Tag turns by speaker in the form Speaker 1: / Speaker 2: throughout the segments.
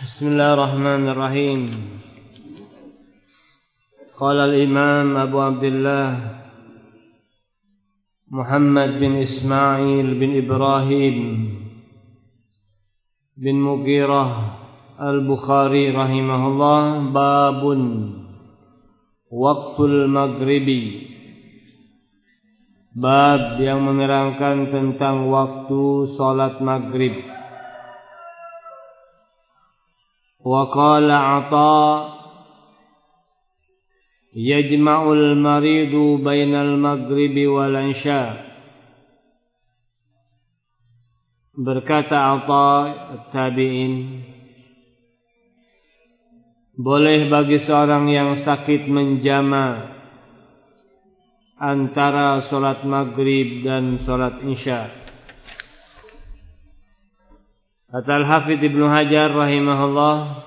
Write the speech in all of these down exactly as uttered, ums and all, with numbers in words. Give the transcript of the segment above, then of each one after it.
Speaker 1: Bismillahirrahmanirrahim. Qala al-Imam Abu Abdullah Muhammad bin Ismail bin Ibrahim bin Mughirah al-Bukhari rahimahullah, babun waqtul maghribi, bab yang menerangkan tentang waktu salat maghrib. Wa qala Atha yajma'ul maridu bainal maghribi wal isya. Berkata Atha at-tabi'in, boleh bagi seorang yang sakit menjama antara salat maghrib dan salat isya. Kata Al-Hafidz Ibnu Hajar rahimahullah,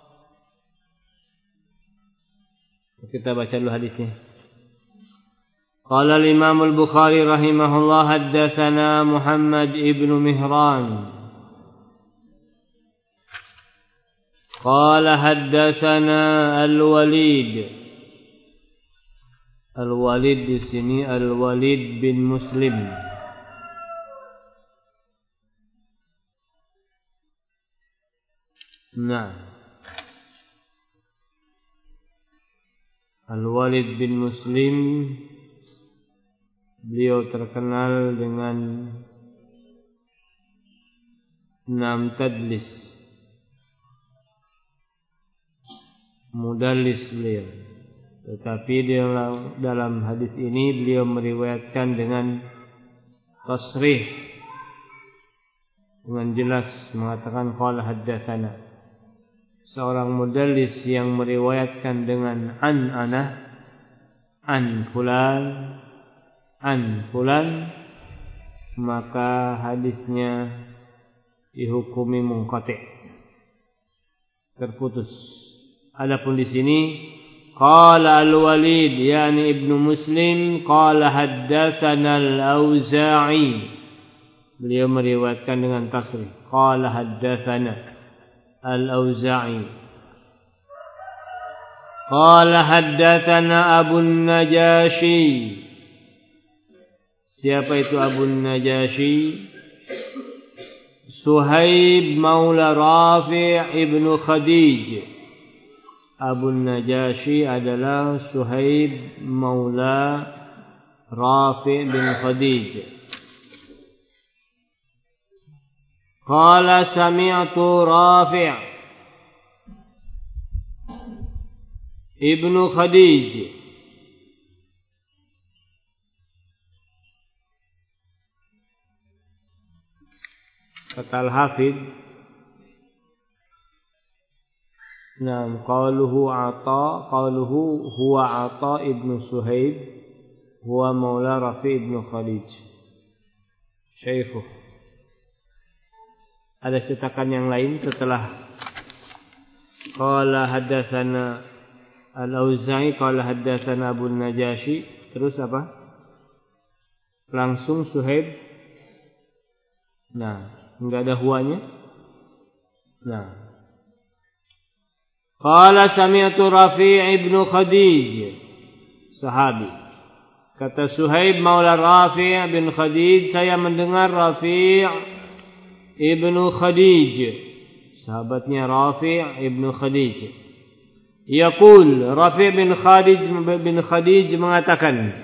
Speaker 1: kita baca dulu hadisnya. Qala al-Imam al-Bukhari rahimahullah, haddatsana Muhammad ibnu Mihran qala haddatsana al-Walid. Al-Walid di sini Al-Walid bin Muslim. Nah, Al-Walid bin Muslim, beliau terkenal dengan enam tadlis, mudallis beliau. Tetapi dalam, dalam hadis ini beliau meriwayatkan dengan tasrih, dengan jelas mengatakan qala haddatsana. Seorang mudallis yang meriwayatkan dengan an ana, an fulan, an fulan, maka hadisnya dihukumi munqati', terputus. Adapun di sini qala al-Walid yani Ibnu Muslim qala haddatsana al-Auza'i, beliau meriwayatkan dengan tasrih qala haddatsana al-Auza'i. Qala haddatsana Abu Najashi. Siapa itu Abu Najashi? Suhaib maula Rafi' ibnu Khadij. Abu Najashi adalah Suhaib maula Rafi' bin Khadij. Qala sami'tu Rafi' ibnu Khadij kata Al-Hafidz, nam qaluhu Atha, qaluhu huwa Atha ibnu Suhaib, huwa maula Rafi' ibnu Khadij syaikhuh. Ada cetakan yang lain setelah qala haddatsana al-Auza'i qala haddatsana Abu Najashi, terus apa? Langsung Suhaib. Nah, enggak ada huanya. Nah, qala sami'tu Rafi' ibnu Khadij, sahabi. Kata Suhaib maula Rafi' bin Khadij, saya mendengar Rafi' Ibnu Khadij, sahabatnya Rafi' Ibnu Khadij. Yaqul, Rafi' bin Khadij bin Khadij mengatakan,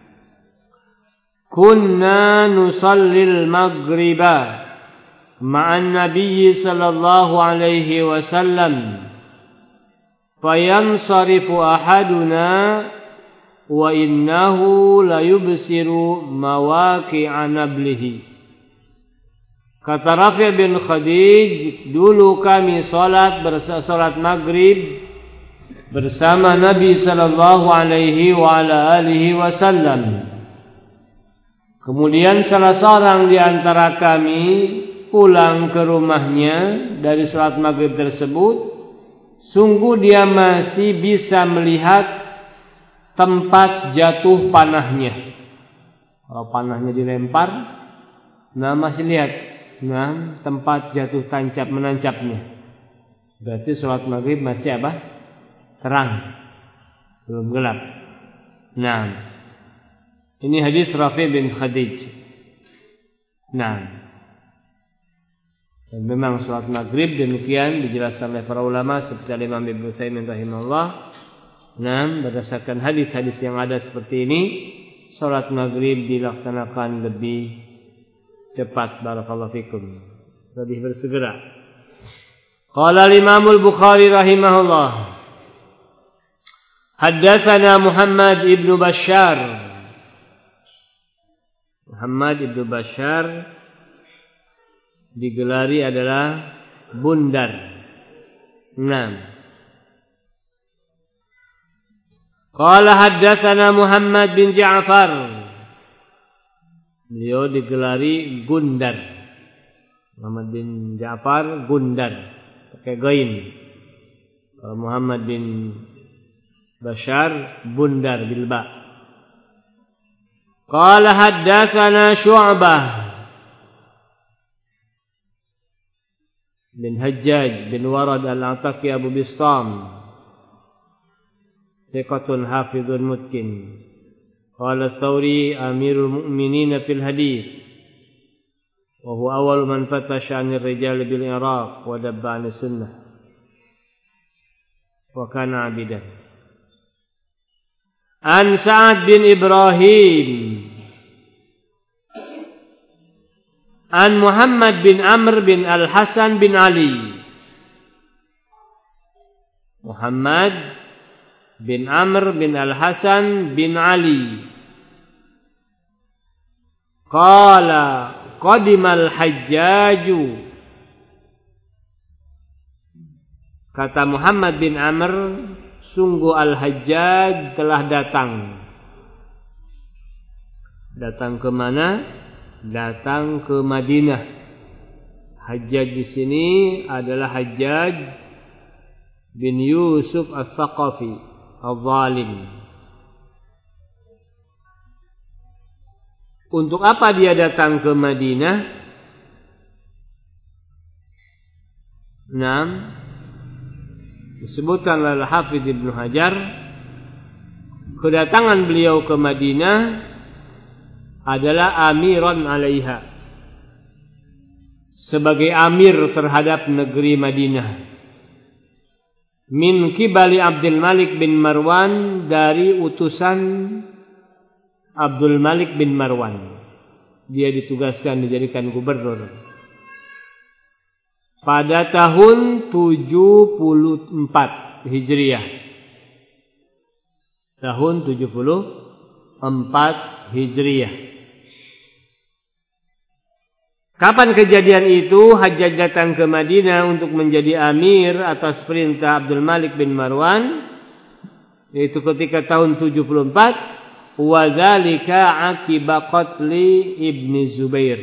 Speaker 1: kunna nusallil maghriba ma'an nabiyyi sallallahu alaihi wasallam fayansarifu ahaduna wa innahu la yubsiru mawaqi'a nablihi. Kata Rafi' bin Khadij, dulu kami salat bersalat maghrib bersama Nabi sallallahu alaihi wa ala alihi wasallam. Kemudian salah seorang di antara kami pulang ke rumahnya dari salat maghrib tersebut, sungguh dia masih bisa melihat tempat jatuh panahnya. Kalau panahnya dilempar, nah masih lihat. Nah, tempat jatuh tancap menancapnya. Berarti sholat maghrib masih apa? Terang, belum gelap. Nah, ini hadis Rafi bin Khadij. Nah, dan memang sholat maghrib demikian dijelaskan oleh para ulama seperti Imam Ibnu Utsaimin rahimahullah. Nah, berdasarkan hadis-hadis yang ada seperti ini, sholat maghrib dilaksanakan lebih cepat. Barakallahu fikum, lebih bersegera. Qala al-Imam al-Bukhari rahimahullah, haddatsana Muhammad ibn Bashar. Muhammad ibn Bashar digelari adalah Bundar. enam. Qala haddatsana Muhammad bin Ja'far. Beliau digelari Gundar. Muhammad bin Ja'far Gundar pakai ghain. Muhammad bin Bashar Bundar bil ba. Qala haddatsana Syu'bah bin Hajjaj bin Warad al-Ataki Abu Bistam, thiqatun hafizun mutqin. Qala Thawri amirul mu'minin fil hadits, wa huwa awal man fatasha 'anil rijal bil Iraq wa dabba 'an sunnah wa kana 'abidan. An Sa'ad bin Ibrahim an Muhammad bin Amr bin Al-Hasan bin Ali. Muhammad bin Amr bin Al-Hasan bin Ali qala qadimal hajjaju. Kata Muhammad bin Amr, sungguh Al-Hajjaj telah datang. Datang ke mana? Datang ke Madinah. Hajjaj di sini adalah Hajjaj bin Yusuf Al-Thaqafi Al-Zalim. Untuk apa dia datang ke Madinah? enam. Disebutkan oleh Hafidz Ibnu Hajar, kedatangan beliau ke Madinah adalah amiran alaiha, sebagai amir terhadap negeri Madinah. Min kibali Abdul Malik bin Marwan, dari utusan Abdul Malik bin Marwan. Dia ditugaskan dijadikan gubernur pada tahun tujuh puluh empat Hijriah. Tahun tujuh puluh empat Hijriah. Kapan kejadian itu? Hajjaj datang ke Madinah untuk menjadi amir atas perintah Abdul Malik bin Marwan, yaitu ketika tahun tujuh puluh empat. Wa dzalika aqiba qatli Ibnu Zubair.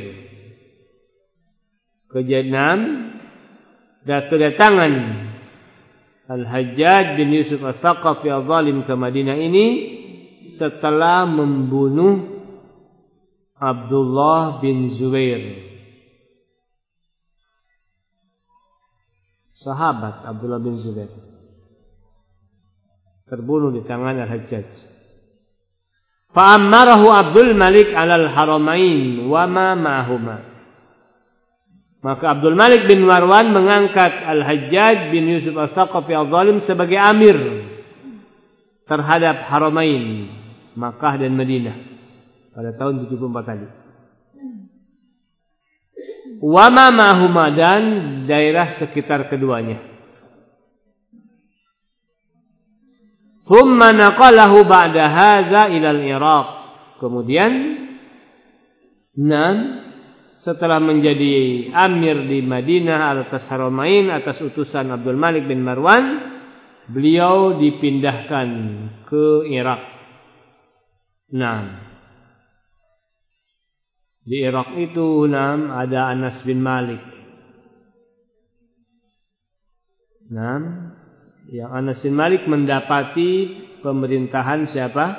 Speaker 1: Kejadian dan kedatangan Al-Hajjaj bin Yusuf Al-Thaqafi Al-Zalim ke Madinah ini setelah membunuh Abdullah bin Zubair, sahabat Abdullah bin Zubair, terbunuh di tangan Al-Hajjaj. Fa'ammarahu Abdul Malik alal haramain wa ma ma'huma. Maka Abdul Malik bin Marwan mengangkat Al-Hajjaj bin Yusuf Al-Thaqafi Al-Zalim sebagai amir terhadap haramain, Makkah dan Madinah, pada tahun tujuh puluh empat tadi. Wa ma ma'huma, dan daerah sekitar keduanya. Thumma naqalahu ba'da hadza ila al-Iraq. Kemudian enam, setelah menjadi amir di Madinah atas Haramain atas utusan Abdul Malik bin Marwan, beliau dipindahkan ke Irak. enam. Di Irak itu enam ada Anas bin Malik. enam. Yang Anas bin Malik mendapati pemerintahan siapa?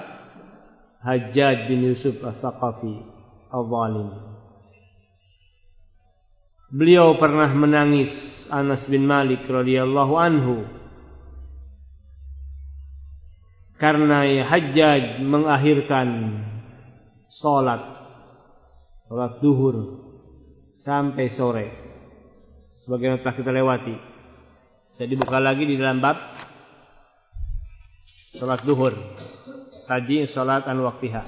Speaker 1: Hajjaj bin Yusuf Al-Thaqafi Al-Zalim. beliau pernah menangis, Anas bin Malik radhiyallahu anhu, karena Hajjaj mengakhirkan salat salat duhur sampai sore. Sebagaimana telah kita lewati. Saya dibuka lagi di dalam bab salat duhur. Tadi salat an waqtiha.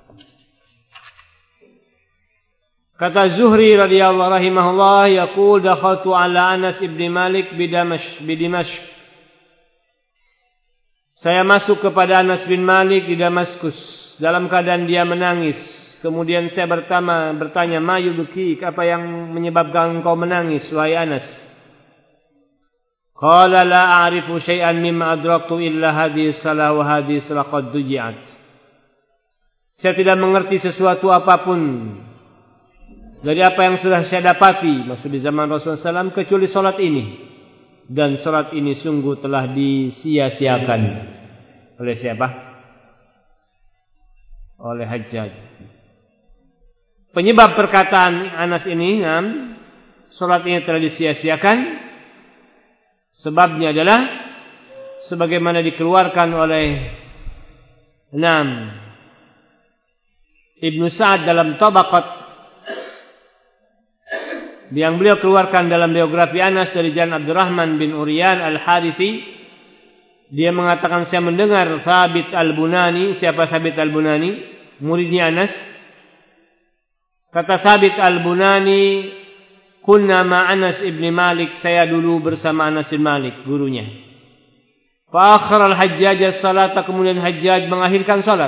Speaker 1: Kata Zuhri radhiyallahu rahimahullah, yaqul dakhaltu ala Anas ibn Malik bi Damashq bi Dimashq. Saya masuk kepada Anas bin Malik di Damaskus dalam keadaan dia menangis. Kemudian saya bertanya, bertanya, "Ma yubki, apa yang menyebabkan engkau menangis, wahai Anas?" Qala la a'rifu syai'an mimma adraktu illa hadhihi salah wa hadhihi salah qad duji'at. Saya tidak mengerti sesuatu apapun dari apa yang sudah saya dapati, maksud di zaman Rasulullah sallallahu alaihi wasallam, kecuali salat ini. Dan salat ini sungguh telah disia-siakan oleh siapa? Oleh Hajjaj. Penyebab perkataan Anas ini, enam, salat ini telah disia-siakan, sebabnya adalah sebagaimana dikeluarkan oleh enam Ibnu Sa'ad dalam Tabaqat, yang beliau keluarkan dalam biografi Anas dari jalan Abdurrahman bin Uriyan Al-Harithi. Dia mengatakan, saya mendengar Thabit Al-Bunani. Siapa Thabit Al-Bunani? Muridnya Anas. Kata Thabit Al-Bunani, kunna ma Anas ibn Malik, saya dulu bersama Anas bin Malik, gurunya. Fa akhara al-Hajjaj as-salata, kemudian Hajjaj mengakhirkan salat.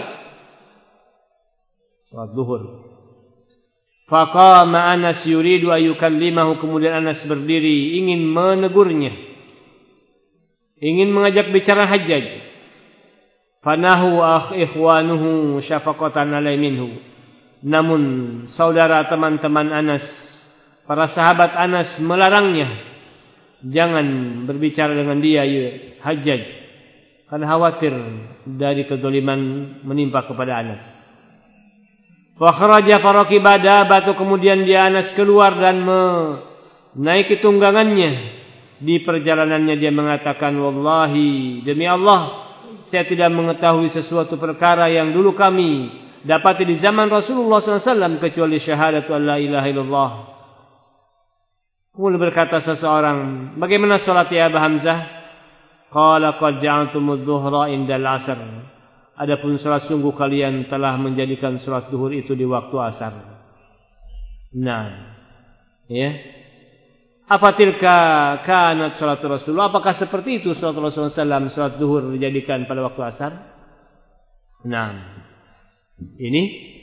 Speaker 1: Salat zuhur. Faqama Anas yuridu ayukallimahu, kemudian Anas berdiri ingin menegurnya, ingin mengajak bicara Hajjaj. Fanahu akh ikhwanuhu syafaqatan alai minhu, namun saudara teman-teman Anas, para sahabat Anas melarangnya, jangan berbicara dengan dia ya Hajjaj, karena khawatir dari kezaliman menimpa kepada Anas. Fa kharaja faraqiba dabatu, kemudian dia Anas keluar dan menaiki tunggangannya. Di perjalanannya dia mengatakan, wallahi, demi Allah, saya tidak mengetahui sesuatu perkara yang dulu kami dapati di zaman Rasulullah sallallahu alaihi wasallam kecuali syahadatu la ilaha illallah. Kemudian berkata seseorang, bagaimana salat ya Abu Hamzah? Qala qad ja'altumudz dhuhra indal 'asr. Adapun salat sungguh kalian telah menjadikan salat zuhur itu di waktu asar. Nah, ya. Apa tilka kanat salat Rasulullah? Apakah seperti itu salat Rasulullah sallallahu alaihi wasallam, salat zuhur dijadikan pada waktu asar? Nah, ini.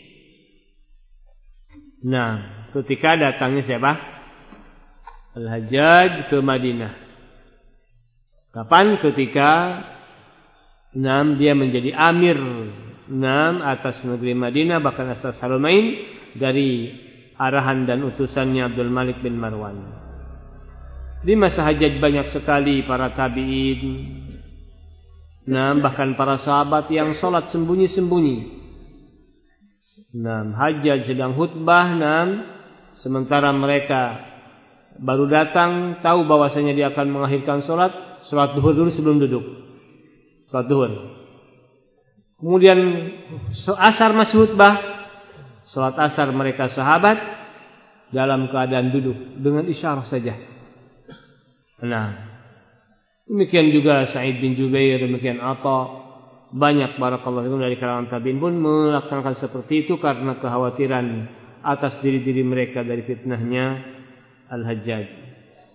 Speaker 1: Nah, ketika datangnya siapa? Al-Hajjaj ke Madinah. Kapan? Ketika enam dia menjadi amir enam atas negeri Madinah, bahkan atas Haramain, dari arahan dan utusannya Abdul Malik bin Marwan. Di masa Hajjaj banyak sekali para tabi'in, enam bahkan para sahabat yang sholat sembunyi-sembunyi. Enam Hajjaj sedang khutbah, enam sementara mereka baru datang, tahu bahwasanya dia akan mengakhirkan sholat, sholat duhur dulu sebelum duduk. Salat zuhur. Kemudian asar masih khutbah. Salat asar mereka sahabat dalam keadaan duduk dengan isyarah saja. Nah, demikian juga Sa'id bin Jubair, demikian Atha, banyak barakallahu fikum dari kalangan tabi'in pun melaksanakan seperti itu karena kekhawatiran atas diri-diri mereka dari fitnahnya Al-Hajjaj.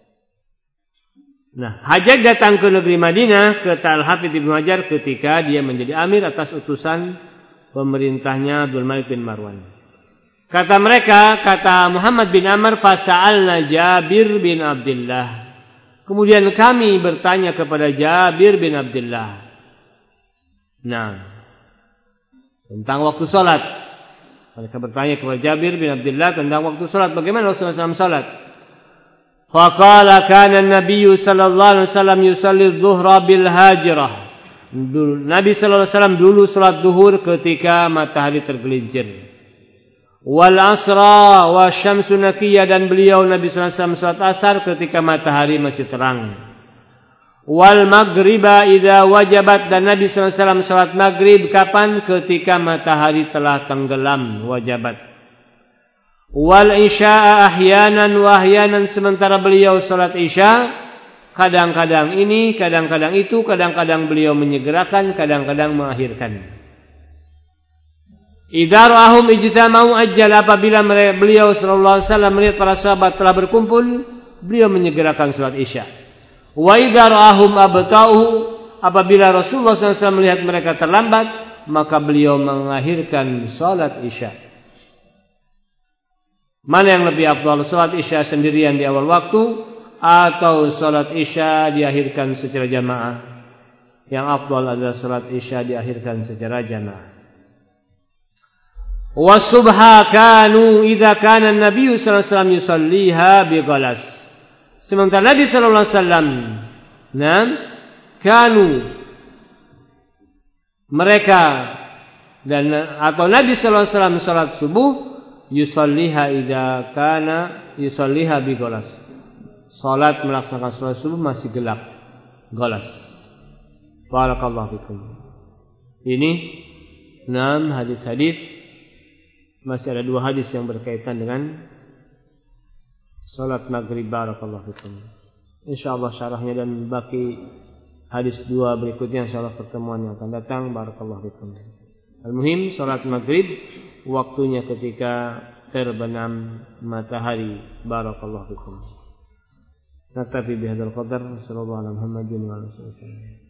Speaker 1: Nah, Hajjaj datang ke negeri Madinah ke Al-Hafidz Ibnu Hajar ketika dia menjadi amir atas utusan pemerintahnya Abdul Malik bin Marwan. Kata mereka, kata Muhammad bin Amr, fasa'alna Jabir bin Abdullah. Kemudian kami bertanya kepada Jabir bin Abdullah. Nah, tentang waktu salat. Mereka bertanya kepada Jabir bin Abdullah tentang waktu salat. Bagaimana Rasulullah sallallahu alaihi wasallam salat? Faqala kana an-nabiy sallallahu alaihi wasallam yusalli adh-dhuhra bil hajirah. Nabi sallallahu alaihi wasallam dulu salat zuhur ketika matahari tergelincir. Wal asra wa syamsu naqiyah, dan beliau Nabi sallallahu alaihi wasallam salat asar ketika matahari masih terang. Wal maghriba idza wajabat, dan Nabi sallallahu alaihi wasallam salat maghrib kapan? Ketika matahari telah tenggelam, wajabat. Wal isya'a ahyanan wa ahyanan, sementara beliau salat isya kadang-kadang ini, kadang-kadang itu, kadang-kadang beliau menyegerakan, kadang-kadang mengakhirkan. Idza ra'ahum ijtama'u ajjal, apabila beliau sallallahu alaihi wasallam melihat para sahabat telah berkumpul, beliau menyegerakan salat isya. Wa idza ra'ahum abta'u, apabila Rasulullah sallallahu alaihi wasallam melihat mereka terlambat, maka beliau mengakhirkan salat isya. Mana yang lebih afdal, salat isya sendirian di awal waktu atau salat isya diakhirkan secara jamaah? Yang afdal adalah salat isya diakhirkan secara jamaah. Wasubha kanu idza kana an-nabiy sallallahu alaihi wasallam yusalliha bi ghalas. Sementara Nabi sallallahu alaihi wasallam, nah, kanu mereka dan atau Nabi sallallahu alaihi wasallam salat subuh yusalliha idza kana yusalliha bi ghalas. Salat melaksanakan salat subuh masih gelap, ghalas. Barakallahu fikum. Ini enam hadis-hadis. Masih ada dua hadis yang berkaitan dengan salat maghrib. Barakallahu fikum. Insyaallah syarahnya dan baki hadis dua berikutnya insyaallah pertemuan yang akan datang. Barakallahu fikum. Al-muhim, salat maghrib waktunya ketika terbenam matahari. Barakallahu fikum. Naktafi bihadzal qadar. Sallallahu alaihi wa sallam.